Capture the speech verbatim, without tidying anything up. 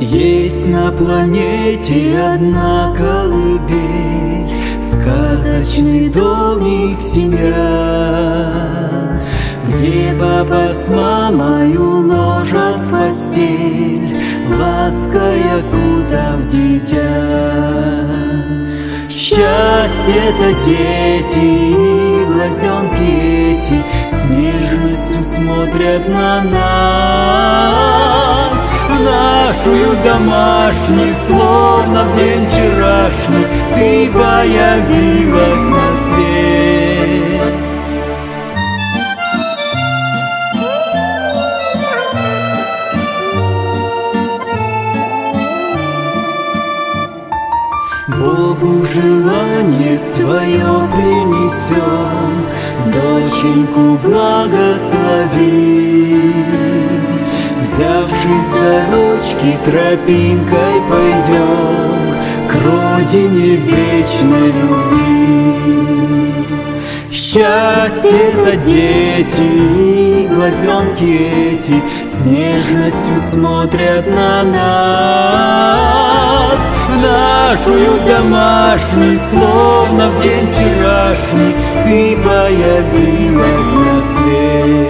Есть на планете одна колыбель, сказочный домик, семья, где папа с мамой уложат в постель, лаской окутав дитя. Счастье — это дети, глазенки эти с нежностью смотрят на нас. В нашу домашний, словно в день вчерашний, ты появилась на свет. Богу желание свое принесем, доченьку благослови. Взявшись за ручки, тропинкой пойдем к родине вечной любви. Счастье — это дети, глазенки эти с нежностью смотрят на нас. В нашу домашний, словно в день вчерашний, ты появилась на свет.